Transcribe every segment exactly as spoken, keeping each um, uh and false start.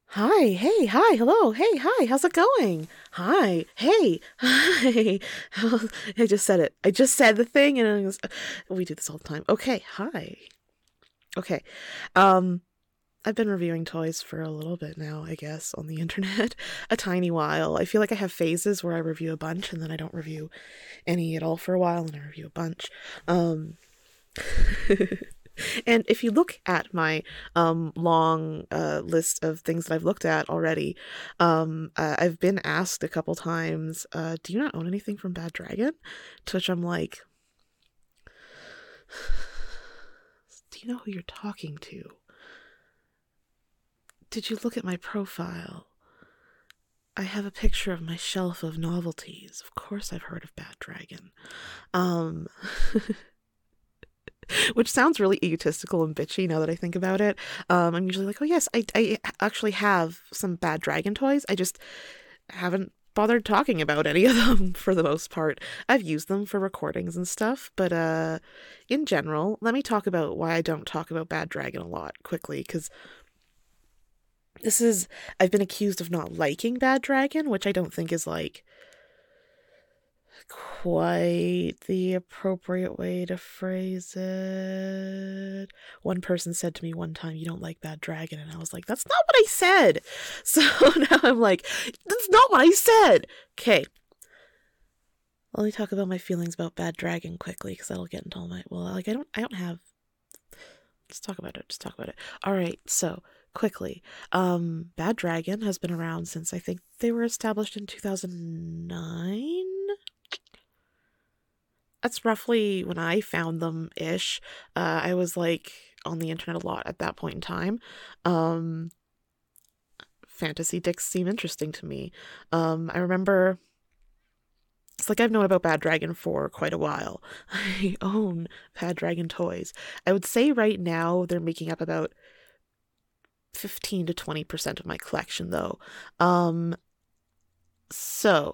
Hi, hey, hi, hello, hey, hi, how's it going? Hi, hey, hi. I just said it. I just said the thing and it was, we do this all the time. Okay, hi. Okay. Um, I've been reviewing toys for a little bit now, I guess, on the internet. A tiny while. I feel like I have phases where I review a bunch and then I don't review any at all for a while and I review a bunch. Um, And if you look at my um, long uh, list of things that I've looked at already, um, uh, I've been asked a couple times, uh, do you not own anything from Bad Dragon? To which I'm like, do you know who you're talking to? Did you look at my profile? I have a picture of my shelf of novelties. Of course I've heard of Bad Dragon. Um, which sounds really egotistical and bitchy now that I think about it. Um, I'm usually like, oh yes, I, I actually have some Bad Dragon toys. I just haven't bothered talking about any of them for the most part. I've used them for recordings and stuff, but uh, in general, let me talk about why I don't talk about Bad Dragon a lot quickly, because this is, I've been accused of not liking Bad Dragon, which I don't think is like quite the appropriate way to phrase it. One person said to me one time, "You don't like Bad Dragon," and I was like, "That's not what I said." So now I'm like, "That's not what I said." Okay, let me talk about my feelings about Bad Dragon quickly, because that'll get into all my well, like I don't, I don't have. Let's talk about it. Just talk about it. All right, so quickly, um, Bad Dragon has been around since I think they were established in two thousand nine. That's roughly when I found them ish. Uh, I was like on the internet a lot at that point in time. Um, fantasy dicks seem interesting to me. Um, I remember it's like I've known about Bad Dragon for quite a while. I own Bad Dragon toys. I would say right now they're making up about fifteen to twenty percent of my collection though. Um, so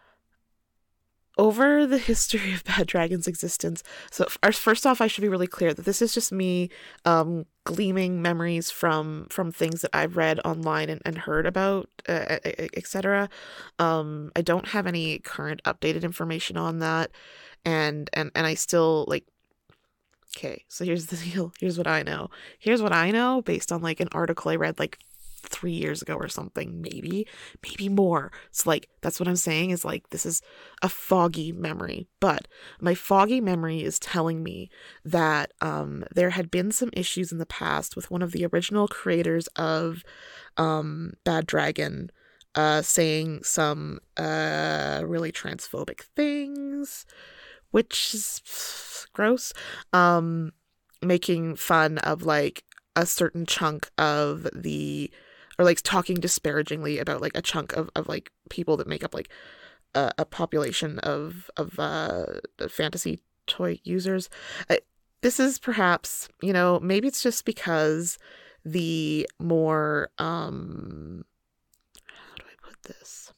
over the history of Bad Dragon's existence. So, first off, I should be really clear that this is just me um, gleaming memories from from things that I've read online and, and heard about, uh, et cetera. Um, I don't have any current updated information on that, and and and I still like. Okay, so here's the deal. Here's what I know. Here's what I know based on like an article I read like three years ago or something, maybe, maybe more. So, like, that's what I'm saying is like, this is a foggy memory, but my foggy memory is telling me that um, there had been some issues in the past with one of the original creators of um, Bad Dragon uh, saying some uh, really transphobic things, which is gross. Um, making fun of like a certain chunk of the or like talking disparagingly about like a chunk of, of like people that make up like a, a population of of uh fantasy toy users. I, this is perhaps, you know, maybe it's just because the more um how do I put this?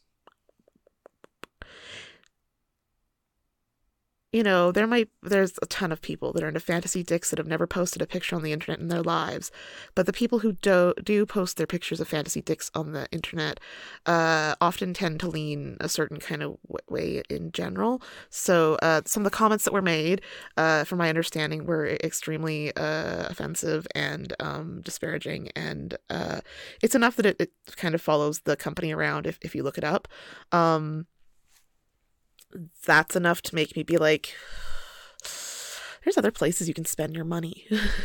You know, there might there's a ton of people that are into fantasy dicks that have never posted a picture on the internet in their lives, but the people who do do post their pictures of fantasy dicks on the internet uh, often tend to lean a certain kind of w- way in general. So uh, some of the comments that were made, uh, from my understanding, were extremely uh, offensive and um, disparaging, and uh, it's enough that it, it kind of follows the company around if if you look it up. Um, that's enough to make me be like, there's other places you can spend your money.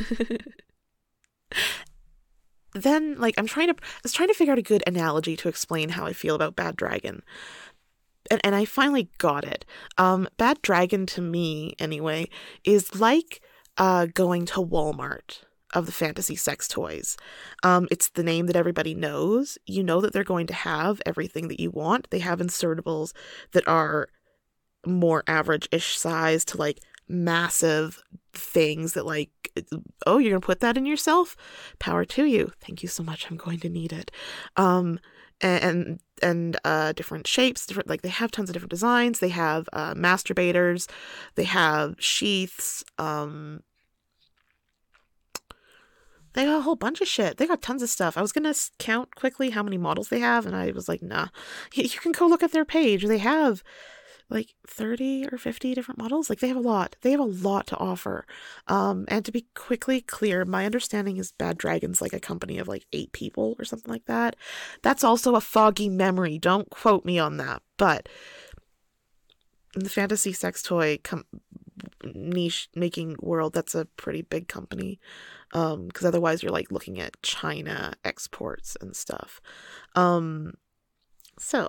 Then, like, I'm trying to, I was trying to figure out a good analogy to explain how I feel about Bad Dragon. And, and I finally got it. Um, Bad Dragon, to me, anyway, is like uh, going to Walmart of the fantasy sex toys. Um, it's the name that everybody knows. You know that they're going to have everything that you want. They have insertables that are more average-ish size to like massive things that like, oh, you're gonna put that in yourself? Power to you. Thank you so much. I'm going to need it. Um, and and uh, different shapes, different like they have tons of different designs. They have uh, masturbators. They have sheaths. Um, They got a whole bunch of shit. They got tons of stuff. I was going to count quickly how many models they have, and I was like, nah. You can go look at their page. They have like thirty or fifty different models. Like, they have a lot. They have a lot to offer. Um, and to be quickly clear, my understanding is Bad Dragon's like a company of like eight people or something like that. That's also a foggy memory. Don't quote me on that. But in the fantasy sex toy com- niche making world, that's a pretty big company. Um, because otherwise you're like looking at China exports and stuff. Um, so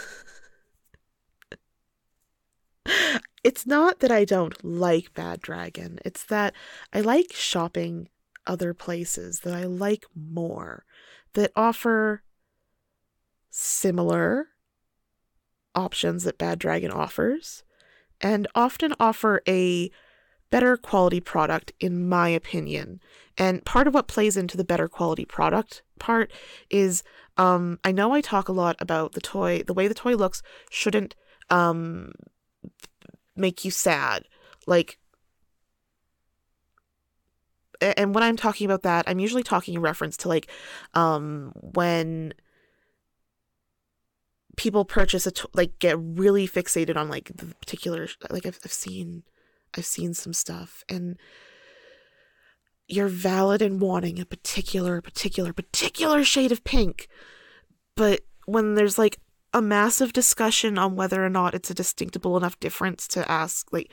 it's not that I don't like Bad Dragon. It's that I like shopping other places that I like more, that offer similar options that Bad Dragon offers, and often offer a better quality product, in my opinion. And part of what plays into the better quality product part is, um, I know I talk a lot about the toy, the way the toy looks shouldn't um, make you sad. Like, and when I'm talking about that, I'm usually talking in reference to like um, when people purchase a to- like get really fixated on like the particular, like I've, I've seen I've seen some stuff, and you're valid in wanting a particular, particular, particular shade of pink. But when there's like a massive discussion on whether or not it's a distinctable enough difference to ask, like,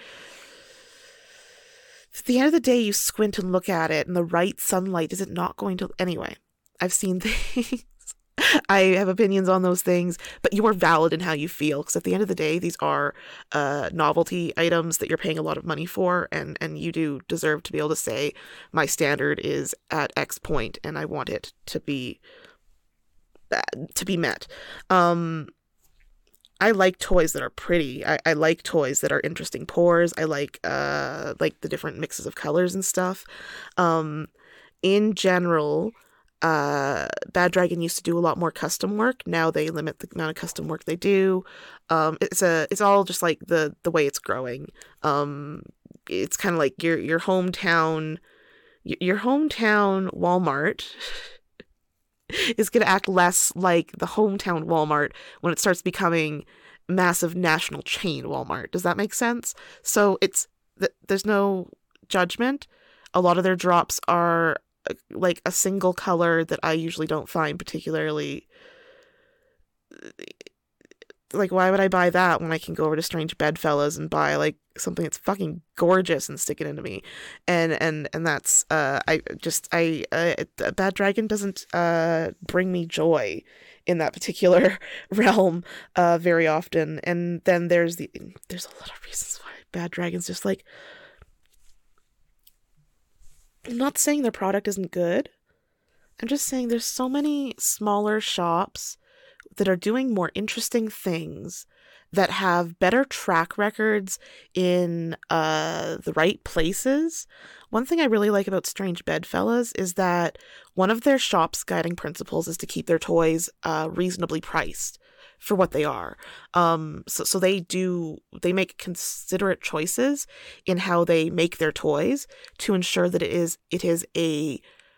at the end of the day, you squint and look at it, and the right sunlight, is it not going to... Anyway, I've seen things. I have opinions on those things, but you are valid in how you feel, because at the end of the day, these are uh, novelty items that you're paying a lot of money for, and, and you do deserve to be able to say, my standard is at X point, and I want it to be uh, to be met. Um, I like toys that are pretty. I, I like toys that are interesting pores. I like uh like the different mixes of colors and stuff. Um, in general, Uh, Bad Dragon used to do a lot more custom work. Now they limit the amount of custom work they do. Um, it's a, it's all just like the, the way it's growing. Um, it's kind of like your, your hometown, your hometown Walmart is going to act less like the hometown Walmart when it starts becoming massive national chain Walmart. Does that make sense? So it's, there's no judgment. A lot of their drops are like a single color that I usually don't find particularly, like, why would I buy that when I can go over to Strange Bedfellows and buy like something that's fucking gorgeous and stick it into me? And and and that's uh I just I uh, Bad Dragon doesn't uh bring me joy in that particular realm uh very often. And then there's the there's a lot of reasons why Bad Dragon's just like, I'm not saying their product isn't good. I'm just saying there's so many smaller shops that are doing more interesting things, that have better track records in uh, the right places. One thing I really like about Strange Bedfellows is that one of their shop's guiding principles is to keep their toys uh, reasonably priced for what they are. Um, so, so they do, they make considerate choices in how they make their toys to ensure that it is, it is a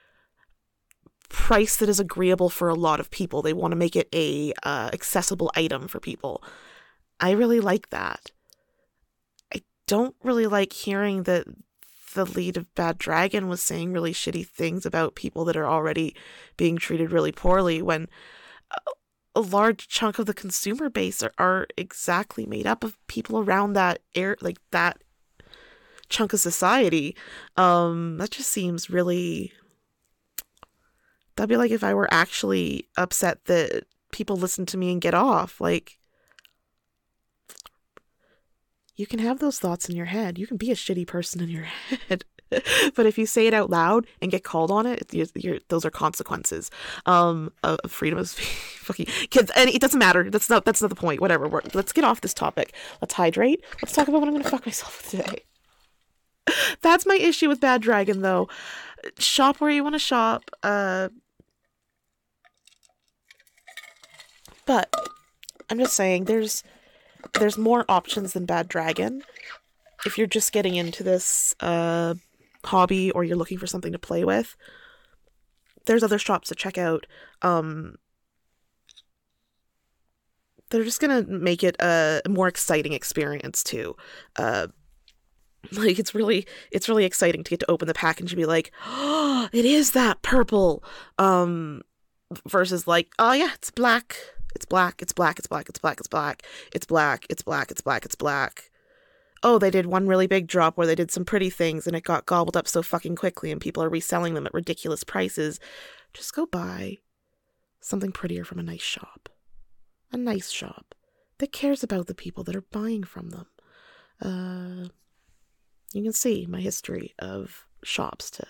price that is agreeable for a lot of people. They want to make it a uh, accessible item for people. I really like that. I don't really like hearing that the lead of Bad Dragon was saying really shitty things about people that are already being treated really poorly, when a large chunk of the consumer base are, are exactly made up of people around that air, like that chunk of society. Um, that just seems really, that'd be like if I were actually upset that people listen to me and get off. Like, you can have those thoughts in your head. You can be a shitty person in your head. But if you say it out loud and get called on it, you're, you're, those are consequences um, of freedom of speech. Fucking kids, and it doesn't matter. That's not that's not the point. Whatever. We're, let's get off this topic. Let's hydrate. Let's talk about what I'm going to fuck myself with today. That's my issue with Bad Dragon, though. Shop where you want to shop. Uh, but I'm just saying, there's there's more options than Bad Dragon. If you're just getting into this uh, hobby, or you're looking for something to play with, there's other shops to check out. Um, they're just gonna make it a more exciting experience too. Uh, like it's really it's really exciting to get to open the package and be like, oh, it is that purple. Um, versus like, oh yeah, it's black. It's black. It's black. It's black. It's black. It's black. It's black. It's black. It's black. It's black. Oh, they did one really big drop where they did some pretty things and it got gobbled up so fucking quickly and people are reselling them at ridiculous prices. Just go buy something prettier from a nice shop. A nice shop that cares about the people that are buying from them. Uh, you can see my history of shops to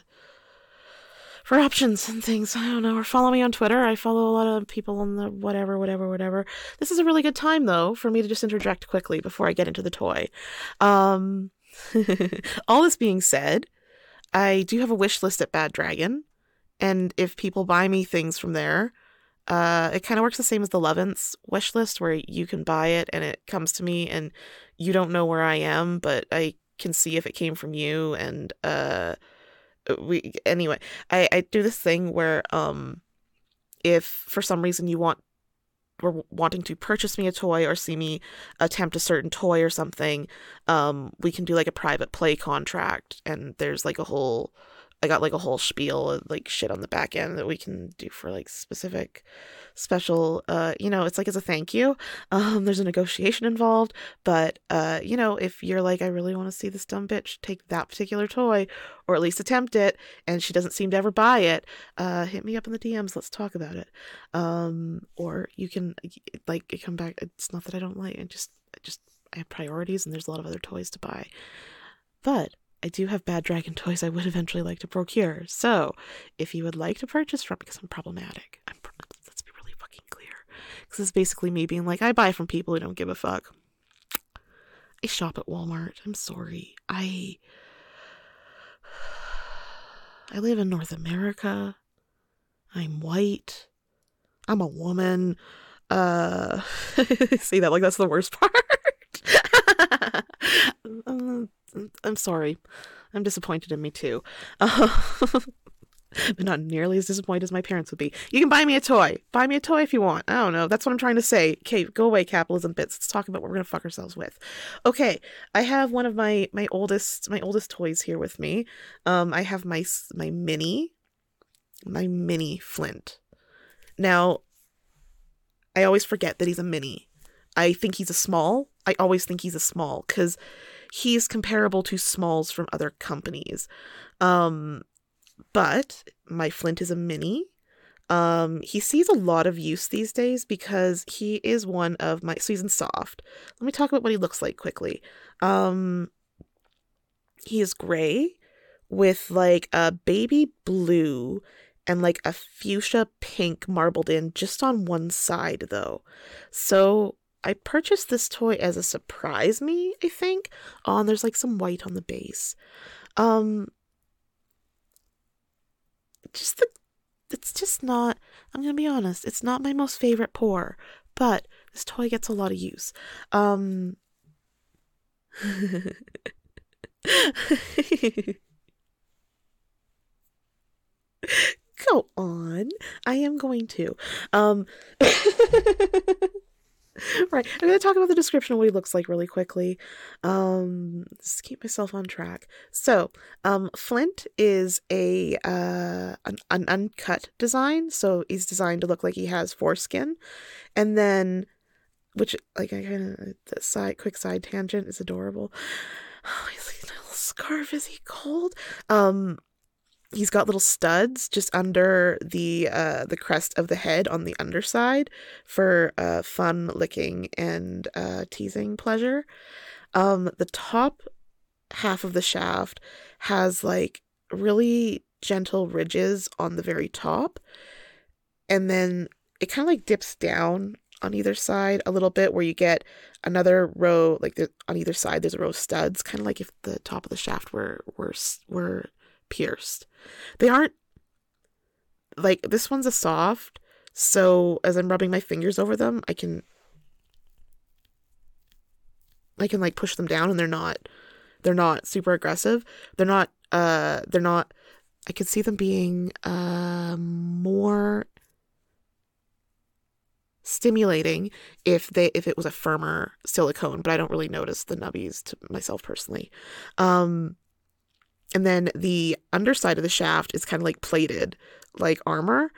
for options and things. I don't know. Or follow me on Twitter. I follow a lot of people on the whatever, whatever, whatever. This is a really good time, though, for me to just interject quickly before I get into the toy. Um, all this being said, I do have a wish list at Bad Dragon. And if people buy me things from there, uh, it kind of works the same as the Levants wish list, where you can buy it and it comes to me and you don't know where I am, but I can see if it came from you. And, uh, we anyway I, I do this thing where um if for some reason you want were wanting to purchase me a toy or see me attempt a certain toy or something, um we can do like a private play contract, and there's like a whole I got like a whole spiel of like shit on the back end that we can do for like specific special, uh, you know, it's like as a thank you. Um, there's a negotiation involved, but, uh, you know, if you're like, I really want to see this dumb bitch take that particular toy or at least attempt it, and she doesn't seem to ever buy it, uh, hit me up in the D Ms. Let's talk about it. Um, or you can like come back. It's not that I don't like, I just, I just, I have priorities and there's a lot of other toys to buy, but I do have Bad Dragon toys I would eventually like to procure. So if you would like to purchase from, because I'm problematic, I'm, let's be really fucking clear. Because it's basically me being like, I buy from people who don't give a fuck. I shop at Walmart. I'm sorry. I, I live in North America. I'm white. I'm a woman. Uh, see that? Like, that's the worst part. um, I'm sorry. I'm disappointed in me too. Uh, but not nearly as disappointed as my parents would be. You can buy me a toy. Buy me a toy if you want. I don't know. That's what I'm trying to say. Okay, go away, capitalism bits. Let's talk about what we're gonna fuck ourselves with. Okay, I have one of my my oldest my oldest toys here with me. Um, I have my my mini, my mini Flint. Now, I always forget that he's a mini. I think he's a small. I always think he's a small because he's comparable to smalls from other companies. Um, but my Flint is a mini. Um, he sees a lot of use these days because he is one of my, so he's in soft. Let me talk about what he looks like quickly. Um, he is gray with like a baby blue and like a fuchsia pink marbled in just on one side though. So I purchased this toy as a surprise me, I think. Oh, and there's like some white on the base. Um, just the, it's just not, I'm gonna be honest, it's not my most favorite pour, but this toy gets a lot of use. Um, go on. I am going to. Um, right. I'm going to talk about the description of what he looks like really quickly. Um, just keep myself on track. So, um, Flint is a uh an, an uncut design. So he's designed to look like he has foreskin, and then, which like I kind of the side quick side tangent is adorable. Oh, he's like a little scarf. Is he cold? Um. He's got little studs just under the uh, the crest of the head on the underside for uh, fun licking and uh, teasing pleasure. Um, the top half of the shaft has like really gentle ridges on the very top, and then it kind of like dips down on either side a little bit where you get another row, like the, on either side there's a row of studs, kind of like if the top of the shaft were were were pierced. They aren't like, this one's a soft, so as I'm rubbing my fingers over them, I can I can like push them down, and they're not they're not super aggressive. They're not uh they're not I could see them being uh, more stimulating if they if it was a firmer silicone, but I don't really notice the nubbies to myself personally. Um, and then the underside of the shaft is kind of like plated, like armor.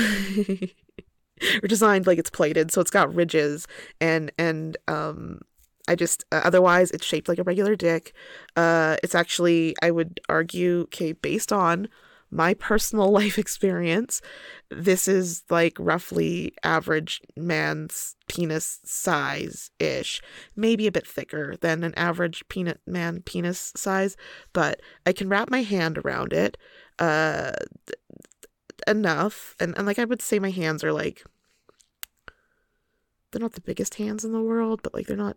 Or designed like it's plated, so it's got ridges and and um I just uh, otherwise it's shaped like a regular dick. Uh it's actually, I would argue, okay, based on my personal life experience, this is like roughly average man's penis size ish, maybe a bit thicker than an average peanut man penis size, but I can wrap my hand around it uh enough, and, and like I would say my hands are like, they're not the biggest hands in the world, but like they're not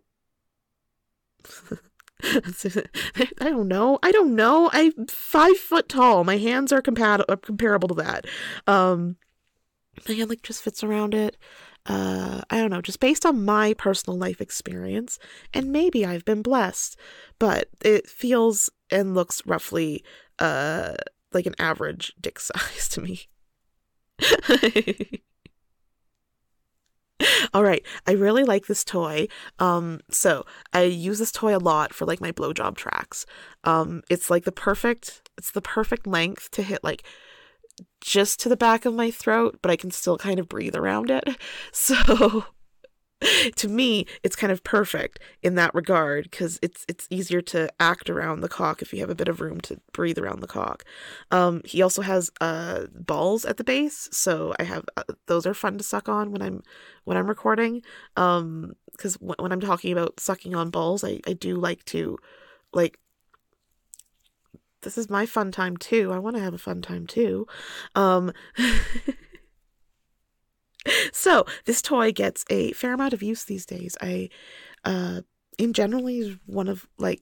I don't know. I don't know. I'm five foot tall. My hands are compat- comparable to that. Um, my hand like just fits around it. Uh, I don't know, just based on my personal life experience, and maybe I've been blessed, but it feels and looks roughly uh like an average dick size to me. All right, I really like this toy. Um, so I use this toy a lot for like my blowjob tracks. Um, it's like the perfect, it's the perfect length to hit like just to the back of my throat, but I can still kind of breathe around it. So to me, it's kind of perfect in that regard because it's it's easier to act around the cock if you have a bit of room to breathe around the cock. Um, he also has uh balls at the base, so I have uh, those are fun to suck on when I'm when I'm recording. Um, because w- when I'm talking about sucking on balls, I I do like to like. This is my fun time too. I want to have a fun time too. Um. So this toy gets a fair amount of use these days. I, uh, in generally is one of like,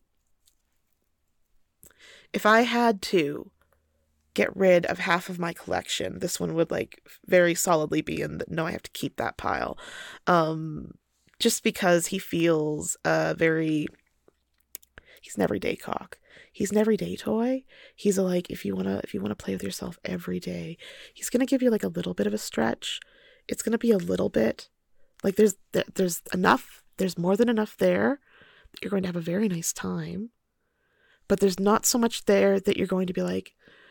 if I had to get rid of half of my collection, this one would like very solidly be in the, no, I have to keep that pile. Um, just because he feels, uh, very, he's an everyday cock. He's an everyday toy. He's a, like, if you want to, if you want to play with yourself every day, he's going to give you like a little bit of a stretch. It's going to be a little bit like there's there's enough, there's more than enough there that you're going to have a very nice time, but there's not so much there that you're going to be like,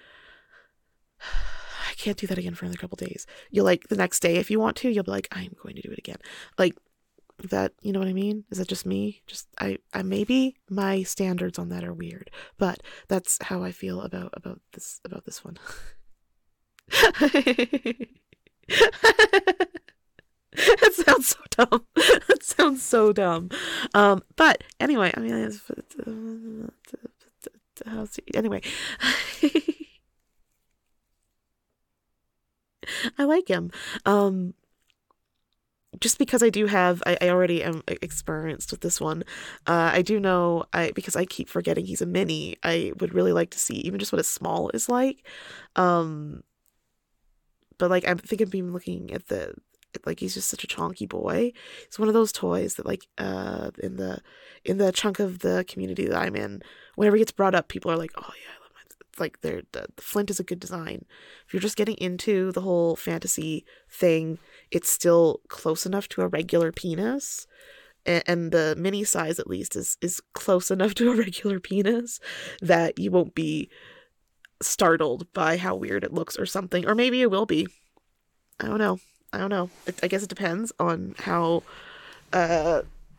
I can't do that again for another couple days. You'll like the next day if you want to, you'll be like, I'm going to do it again. Like that, you know what I mean? Is that just me? Just I, I maybe my standards on that are weird, but that's how I feel about about this about this one. That sounds so dumb. That sounds so dumb. Um, but anyway, I mean, it's, how's he, anyway, I like him. Um, just because I do have, I, I already am experienced with this one. Uh, I do know, I because I keep forgetting he's a mini. I would really like to see even just what a small is like. Um. But like I think I've been looking at the like he's just such a chonky boy. He's one of those toys that like uh in the in the chunk of the community that I'm in, whenever he gets brought up, people are like, oh yeah, I love my it's like they're the, the Flint is a good design. If you're just getting into the whole fantasy thing, it's still close enough to a regular penis. And, and the mini size at least is is close enough to a regular penis that you won't be startled by how weird it looks or something, or maybe it will be. I don't know. I don't know. It, I guess it depends on how uh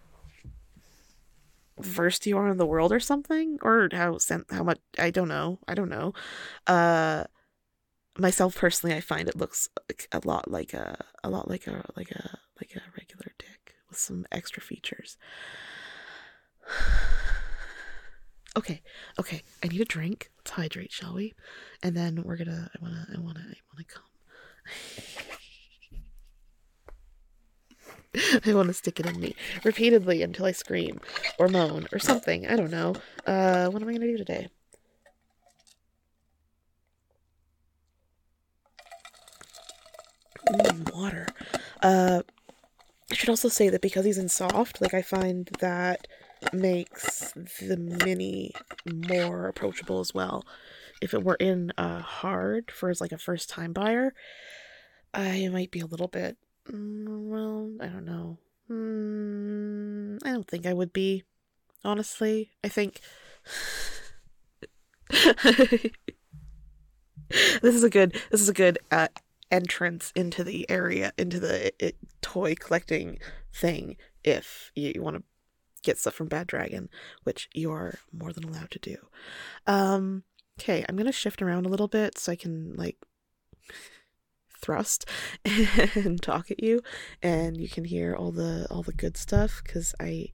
versed you are in the world or something, or how sen- how much I don't know. I don't know. Uh, myself personally, I find it looks like a lot like a a lot like a like a like a regular dick with some extra features. Okay, okay. I need a drink. Let's hydrate, shall we? And then we're gonna. I wanna. I wanna. I wanna come. I want to stick it in me repeatedly until I scream or moan or something. I don't know. Uh, what am I gonna do today? Ooh, water. Uh, I should also say that because he's in soft, like I find that makes the mini more approachable as well. if it were in uh hard for as like a first time buyer, I might be a little bit, mm, well, I don't know. Mm, I don't think I would be, honestly. I think this is a good this is a good uh entrance into the area, into the it, toy collecting thing, if you, you want to get stuff from Bad Dragon, which you are more than allowed to do. Um, okay, I'm gonna shift around a little bit so I can like thrust and talk at you, and you can hear all the all the good stuff, because I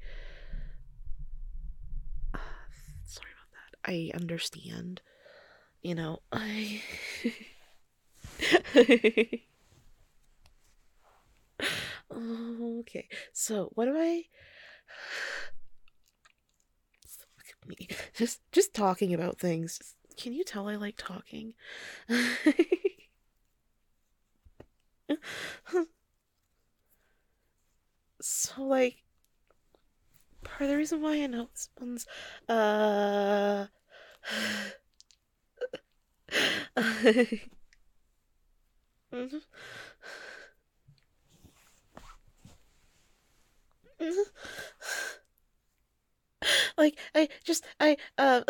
uh, sorry about that. I understand. You know, I okay. So what do I look at me? Just just talking about things. Just, can you tell I like talking? So like part of the reason why I know this one's uh like I just I uh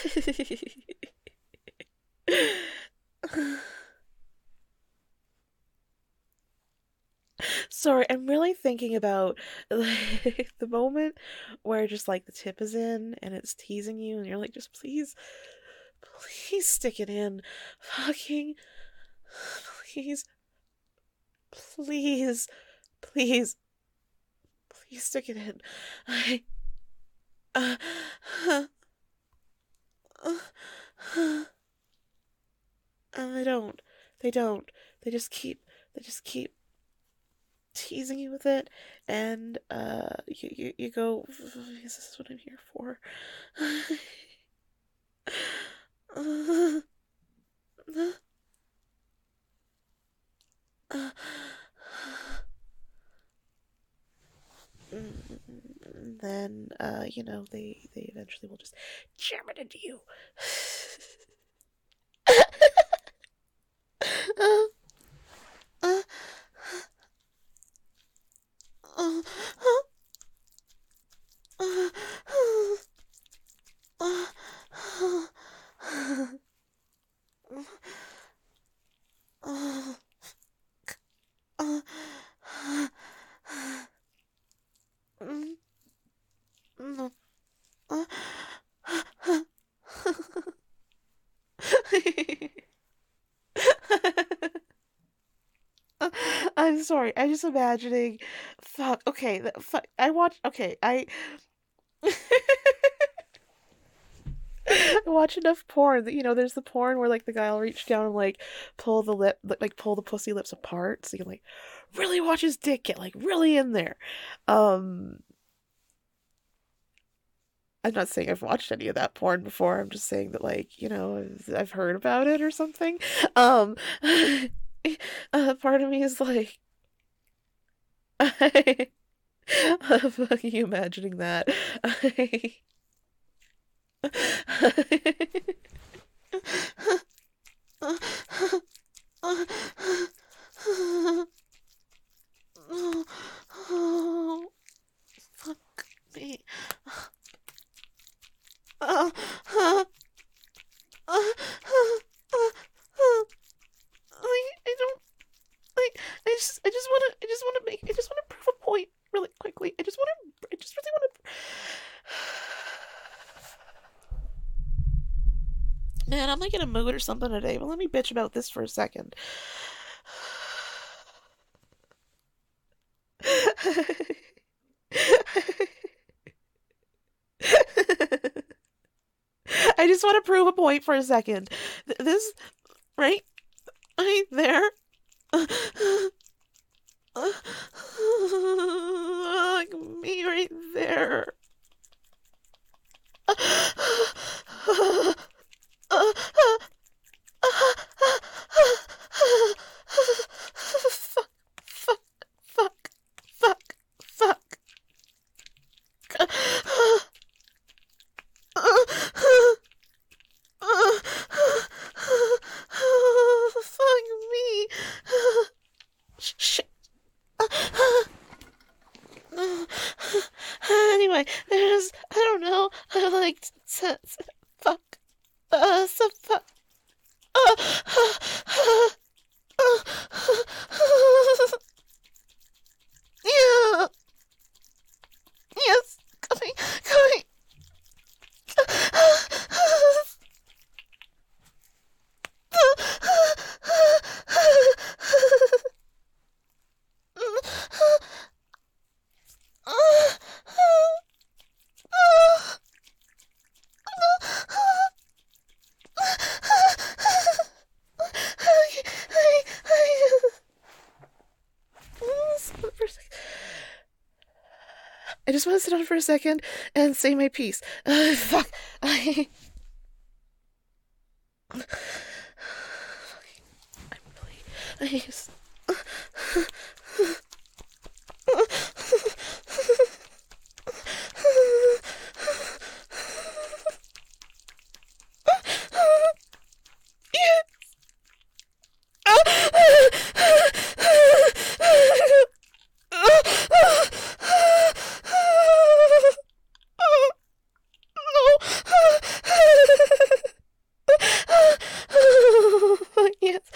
sorry, I'm really thinking about like the moment where just like the tip is in and it's teasing you and you're like, just please please stick it in. Fucking please please please please stick it in. I uh, uh, uh, uh, they don't. They don't. They just keep they just keep teasing you with it, and uh you you, you go, this is what I'm here for. uh, uh, uh, and then uh you know they they eventually will just jam it into you. uh, uh, uh, uh, uh, uh, uh, mm, no. Uh, I'm sorry. I'm just imagining. Fuck. Okay. th- Fuck. I watch. Okay. I. I watch enough porn that, you know, there's the porn where like the guy will reach down and like pull the lip, like like, pull the pussy lips apart, so you can like really watch his dick get like really in there. Um, I'm not saying I've watched any of that porn before. I'm just saying that, like, you know, I've I've heard about it or something. Um, uh, part of me is like, I, I'm fucking imagining that. I, oh, fuck me. Uh, uh, uh, uh, uh, uh, I, I don't like. I just, I just want to, I just want to make, I just want to prove a point really quickly. I just want to, I just really want to. Man, I'm like in a mood or something today, but let me bitch about this for a second. I just want to prove a point for a second. Th- This, right, right there. Like me right there. Fuck, fuck, fuck, fuck, fuck. Anyway, there's, I don't know, I like, s- s- fuck, uh, so fuck, uh, uh, uh, uh, yeah, yes, coming, coming, I just want to sit down for a second and say my piece. Uh, fuck. I... I'm really... I just... Yes.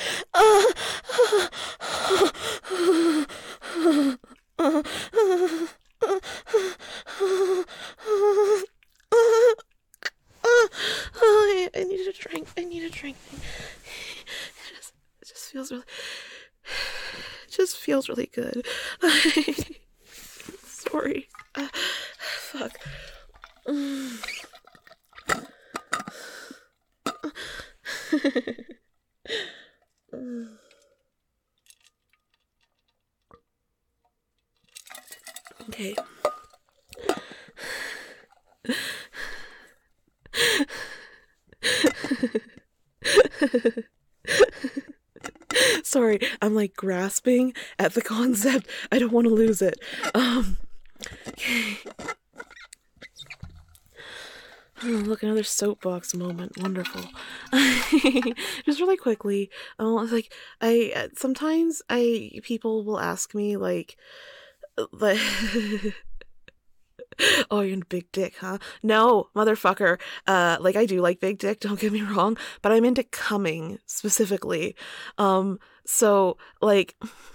I, I need a drink. I need a drink. It just, it just feels really. It just feels really good. Sorry. Uh, fuck. Okay. Sorry, I'm like grasping at the concept. I don't want to lose it. Um. Okay. Oh, look, another soapbox moment. Wonderful. Just really quickly, uh, like I uh, sometimes I people will ask me like, like, oh, you're into big dick, huh? No, motherfucker. Uh, like I do like big dick. Don't get me wrong, but I'm into coming specifically. Um, so like,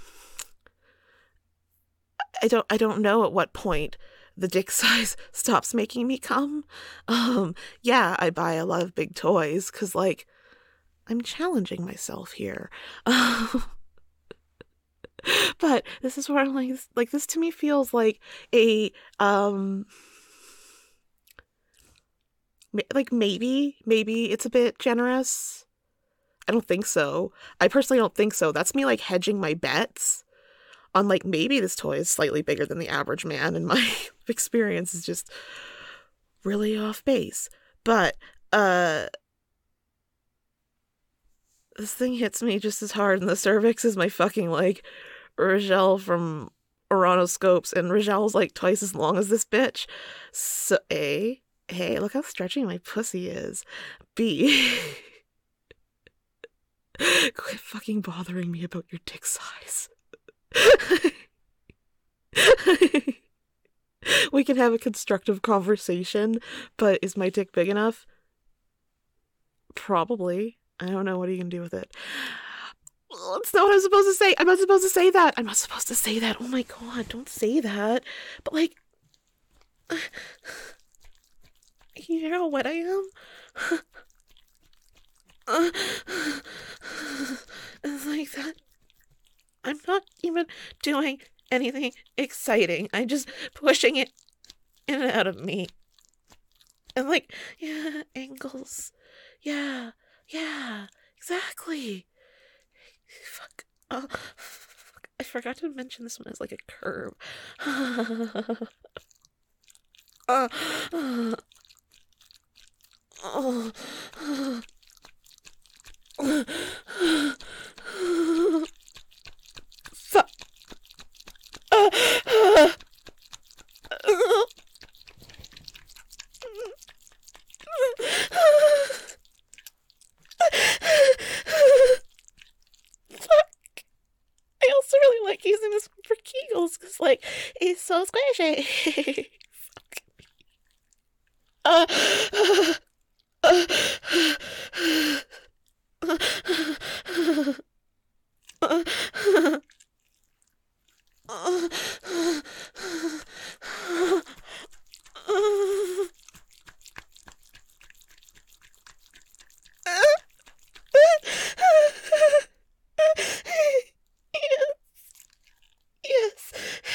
I don't, I don't know at what point the dick size stops making me come. Um, yeah, I buy a lot of big toys because, like, I'm challenging myself here. But this is where I'm like, like this to me feels like a, um, like maybe, maybe it's a bit generous. I don't think so. I personally don't think so. That's me like hedging my bets on like maybe this toy is slightly bigger than the average man, and my experience is just really off base. But uh this thing hits me just as hard in the cervix as my fucking like Rogel from Oranoscopes, and Rogel's like twice as long as this bitch. So A, hey, look how stretchy my pussy is. B, quit fucking bothering me about your dick size. We can have a constructive conversation, but is my dick big enough? Probably. I don't know. What are you gonna do with it? That's not what I'm supposed to say. I'm not supposed to say that. I'm not supposed to say that. Oh my god, don't say that. But like, you hear how wet I am? It's like that. I'm not even doing anything exciting. I'm just pushing it in and out of me. And like, yeah, angles. Yeah, yeah, exactly. Fuck. Oh, fuck. I forgot to mention this one as like a curve. uh, uh, oh. Fuck. Uh, uh, Fuck. I also really like using this one for Kegels because, like, it's so squishy. Fuck me. Yes.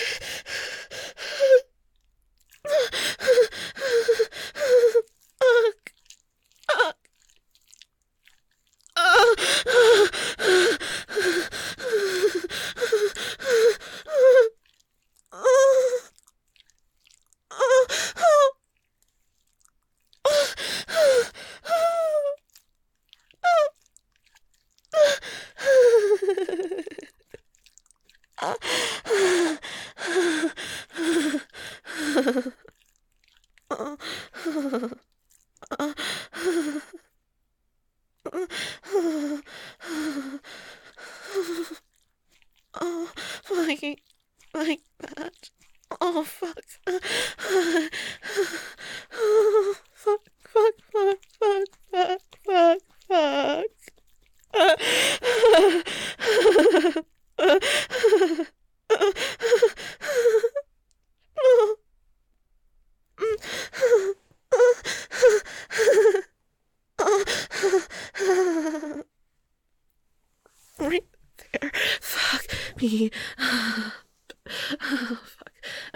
Oh, my, my God. Oh, fuck. Oh, fuck, fuck, fuck, fuck, fuck, fuck, fuck. Right there. Fuck me. Oh, fuck.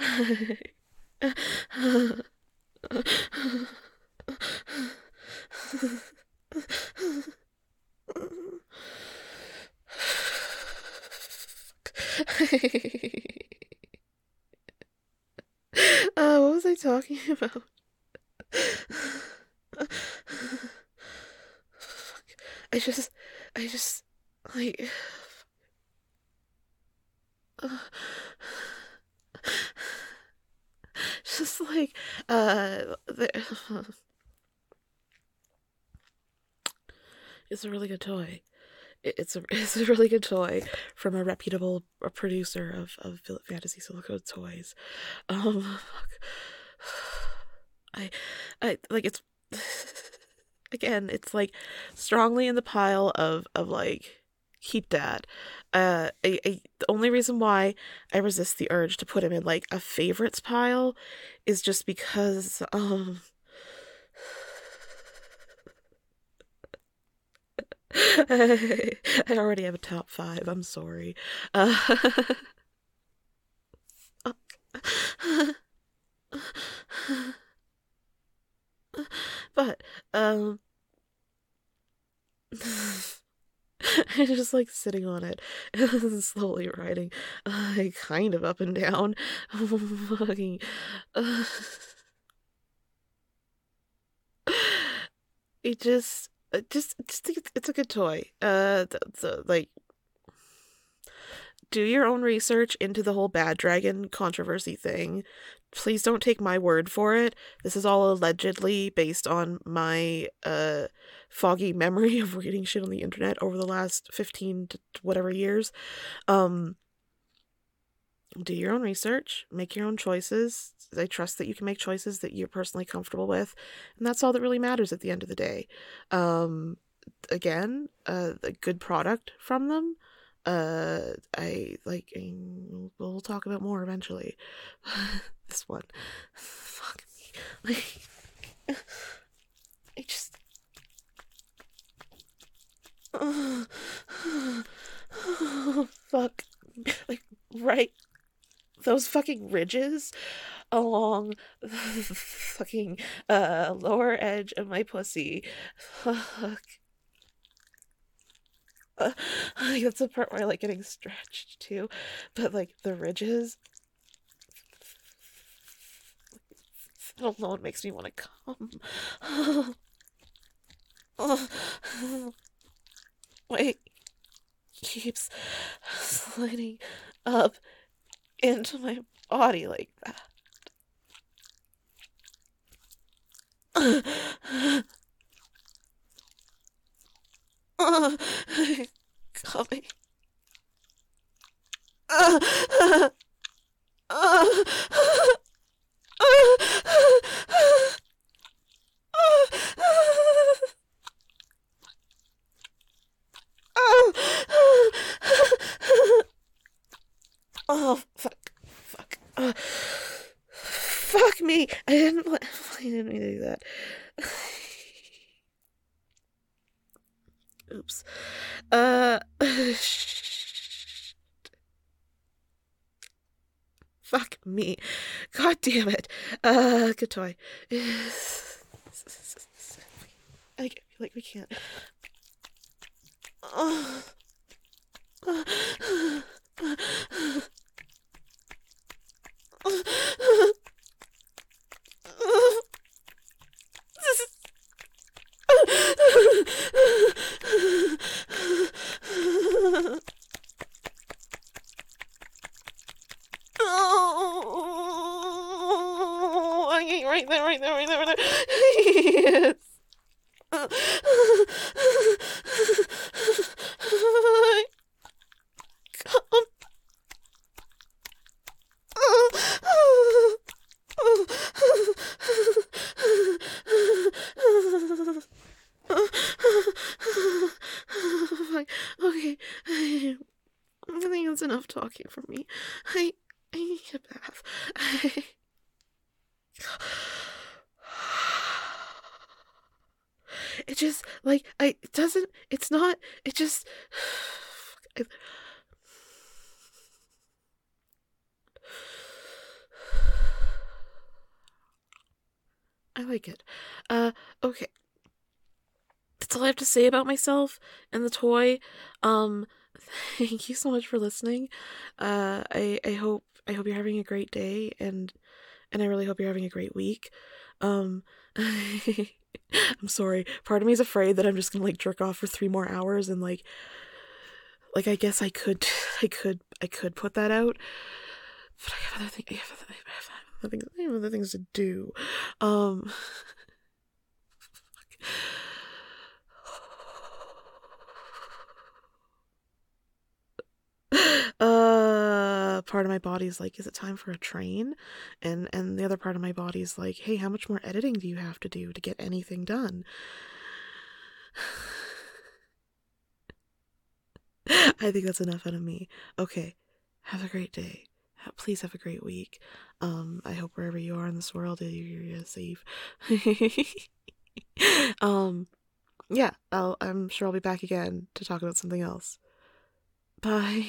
Uh, what was I talking about? I just, I just, like, uh, just like, uh, the, it's a really good toy. It's a it's a really good toy from a reputable producer of of Fantasy Silicone toys. Um, fuck. I, I like it's again. It's like strongly in the pile of of like keep that. Uh, I, I the only reason why I resist the urge to put him in like a favorites pile is just because um. I already have a top five. I'm sorry. Uh, but um, I just like sitting on it and slowly riding, uh, kind of up and down. Fucking. Uh, it just. I just, just think it's, it's a good toy. Uh, the, the, like, do your own research into the whole Bad Dragon controversy thing. Please don't take my word for it. This is all allegedly based on my uh foggy memory of reading shit on the internet over the last fifteen to whatever years. Um, do your own research, make your own choices. I trust that you can make choices that you're personally comfortable with, and that's all that really matters at the end of the day. Um, again, uh, a good product from them. Uh, I like. I, we'll talk about more eventually. This one, fuck me. Like, I just. Oh, oh, fuck. Like, right. Those fucking ridges along the fucking uh lower edge of my pussy. Fuck. Uh, like, that's the part where I like getting stretched too. But like the ridges, I don't know, it makes me want to come. Oh, wait, keeps sliding up into my body like that. Uh, coming. Uh, uh, uh, uh, Oh, fuck. Fuck. Uh, fuck me. I didn't, I didn't mean to do that. Oops. Uh, fuck me. God damn it. Uh, good toy. I feel like we can't. Oh. Oh, right there, right there, right there, right there. Yes. Come. Okay, I think that's enough talking for me. I, I need a bath. I... It just, like, I, it doesn't, it's not, it just, I, I like it. Uh, okay. That's all I have to say about myself and the toy. Um, thank you so much for listening. Uh, I, I hope, I hope you're having a great day, and, and I really hope you're having a great week. Um, I'm sorry. Part of me is afraid that I'm just gonna like jerk off for three more hours and like, like I guess I could, I could, I could put that out, but I have other things. I have other, I have other things. I have other things to do. Um. uh part of my body's like, is it time for a train? And and the other part of my body's like, hey, how much more editing do you have to do to get anything done? I think that's enough out of me. Okay, have a great day. Please have a great week. Um, I hope wherever you are in this world, you're, you're safe. um, yeah, I'll, I'm sure I'll be back again to talk about something else. Bye.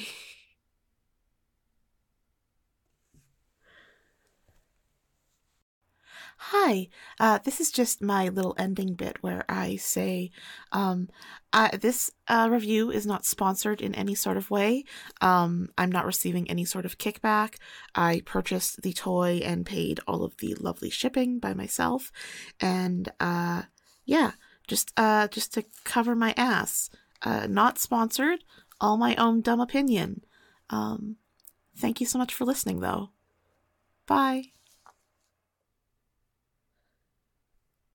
Hi, uh, this is just my little ending bit where I say, um, I, this uh, review is not sponsored in any sort of way. Um, I'm not receiving any sort of kickback. I purchased the toy and paid all of the lovely shipping by myself, and uh, yeah, just uh, just to cover my ass. Uh, not sponsored. All my own dumb opinion. Um, thank you so much for listening, though. Bye.